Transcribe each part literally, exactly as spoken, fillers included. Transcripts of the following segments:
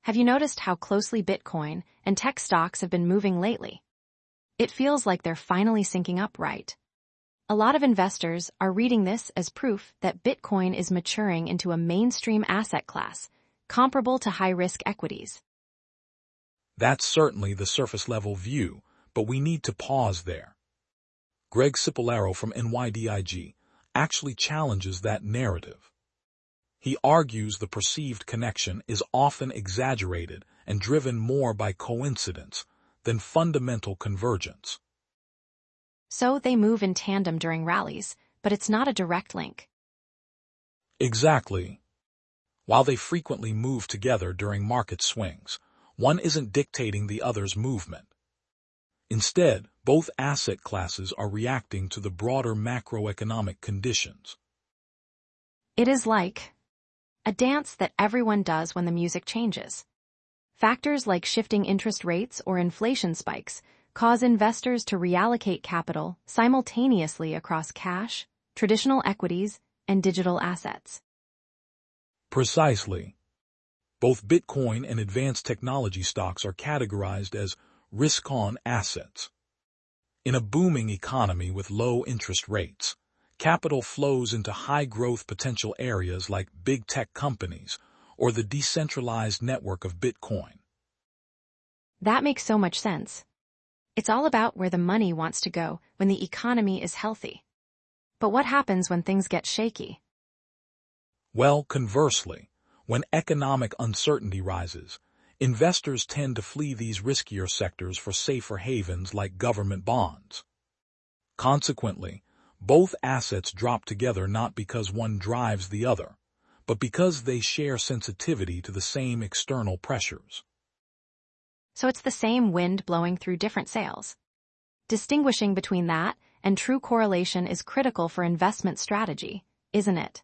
Have you noticed how closely Bitcoin and tech stocks have been moving lately? It feels like they're finally syncing up right. A lot of investors are reading this as proof that Bitcoin is maturing into a mainstream asset class, comparable to high-risk equities. That's certainly the surface-level view, but we need to pause there. Greg Cipollaro from N Y D I G actually challenges that narrative. He argues the perceived connection is often exaggerated and driven more by coincidence than fundamental convergence. So they move in tandem during rallies, but it's not a direct link. Exactly. While they frequently move together during market swings, one isn't dictating the other's movement. Instead, both asset classes are reacting to the broader macroeconomic conditions. It is like a dance that everyone does when the music changes. Factors like shifting interest rates or inflation spikes cause investors to reallocate capital simultaneously across cash, traditional equities, and digital assets. Precisely. Both Bitcoin and advanced technology stocks are categorized as risk-on assets. In a booming economy with low interest rates, capital flows into high-growth potential areas like big tech companies or the decentralized network of Bitcoin. That makes so much sense. It's all about where the money wants to go when the economy is healthy. But what happens when things get shaky? Well, conversely, when economic uncertainty rises, investors tend to flee these riskier sectors for safer havens like government bonds. Consequently, both assets drop together not because one drives the other, but because they share sensitivity to the same external pressures. So it's the same wind blowing through different sails. Distinguishing between that and true correlation is critical for investment strategy, isn't it?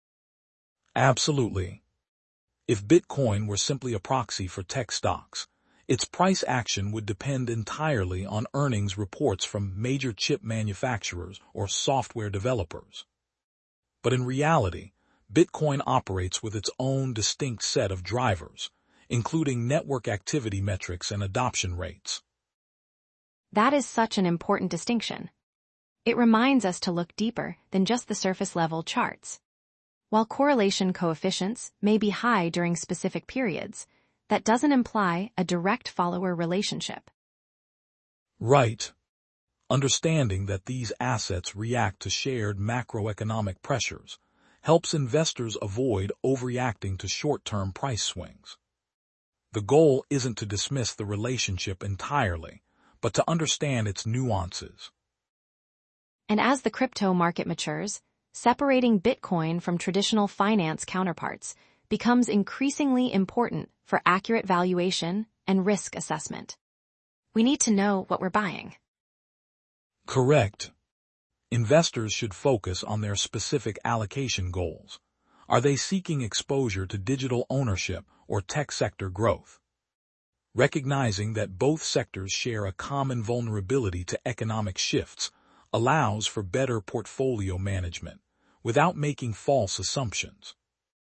Absolutely. If Bitcoin were simply a proxy for tech stocks, its price action would depend entirely on earnings reports from major chip manufacturers or software developers. But in reality, Bitcoin operates with its own distinct set of drivers, including network activity metrics and adoption rates. That is such an important distinction. It reminds us to look deeper than just the surface-level charts. While correlation coefficients may be high during specific periods, that doesn't imply a direct follower relationship. Right. Understanding that these assets react to shared macroeconomic pressures helps investors avoid overreacting to short-term price swings. The goal isn't to dismiss the relationship entirely, but to understand its nuances. And as the crypto market matures, separating Bitcoin from traditional finance counterparts becomes increasingly important for accurate valuation and risk assessment. We need to know what we're buying. Correct. Investors should focus on their specific allocation goals. Are they seeking exposure to digital ownership or tech sector growth? Recognizing that both sectors share a common vulnerability to economic shifts allows for better portfolio management without making false assumptions.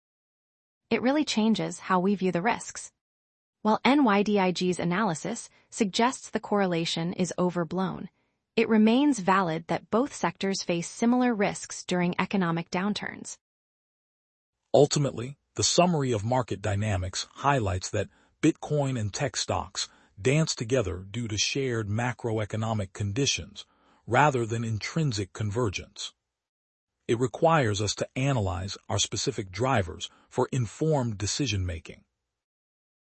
It really changes how we view the risks. While N Y D I G's analysis suggests the correlation is overblown, it remains valid that both sectors face similar risks during economic downturns. Ultimately, the summary of market dynamics highlights that Bitcoin and tech stocks dance together due to shared macroeconomic conditions rather than intrinsic convergence. It requires us to analyze our specific drivers for informed decision-making.